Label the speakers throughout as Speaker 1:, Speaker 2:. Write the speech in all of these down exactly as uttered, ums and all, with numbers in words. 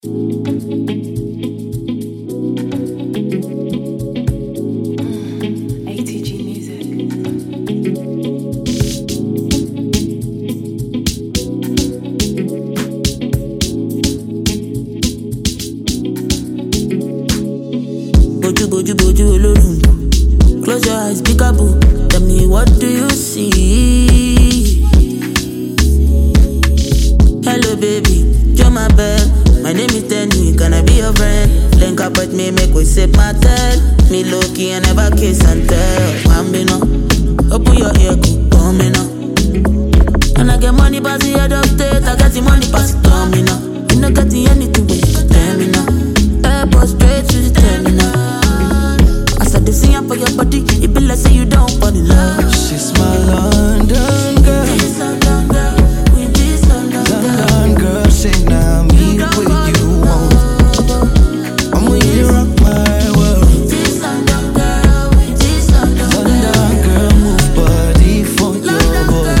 Speaker 1: Boju boju boju olorun. Close your eyes, peekaboo. Tell me, what do you see? Hello baby, you're my bed. My name is Danny, can I be your friend? Link up with me, make we sip my tel. Me low key and never kiss and tell. Bambino, open your ear, come me now. And I get money pass the head of state, I got the money pass it on me now. You not got the anything but you can tell me now. Airport straight to the terminal. As I dey see her for your body, it be like say you don't fall in love.
Speaker 2: She's my London girl.
Speaker 1: This London girl, with this London girl.
Speaker 2: London girl, say now me the way you want. I'm with you rock my world.
Speaker 1: With this London girl, with this London girl.
Speaker 2: London girl, move body for your boy.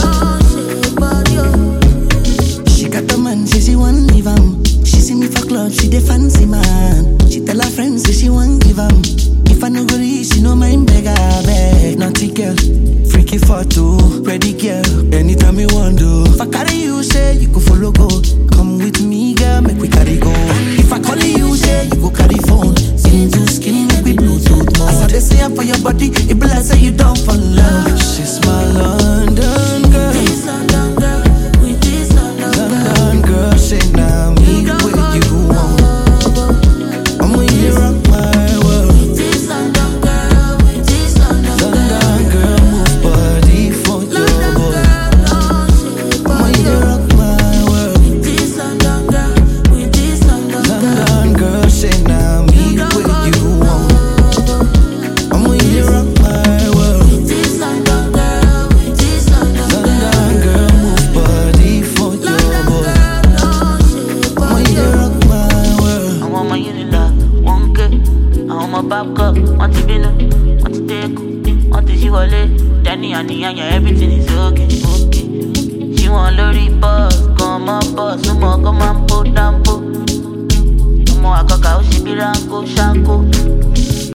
Speaker 2: She got the man, say she want leave him. She see me for club, she dey fancy man. She tell her friends, say she want give him. If I no go reach, she no mind beg her beg. Naughty girl, freaky photo, ready girl. Anytime you want to. If I carry you, say you go follow go. Come with me, girl, make we carry go. If I call you, say you go carry phone. Skin to skin, make we Bluetooth mode. As I dey say for your body, it be like say you don't fall in love. She's my London girl.
Speaker 1: This London girl, with this London girl.
Speaker 2: London girl, say now me the way you want. I'm with you rock my world.
Speaker 1: With this London girl, with this London girl.
Speaker 2: London girl, move body for your boy. I'm with you rock my world.
Speaker 1: With this London girl, with this London girl.
Speaker 2: London girl, say now me the way you want. I'm with you rock my world.
Speaker 1: With this London girl, with this London girl.
Speaker 2: London girl, move body for your boy. I'm with you rock my world.
Speaker 1: I want my unila, one K. I want my back up, want to be no, want to take, want to see wale. Danny and the everything is okay, okay.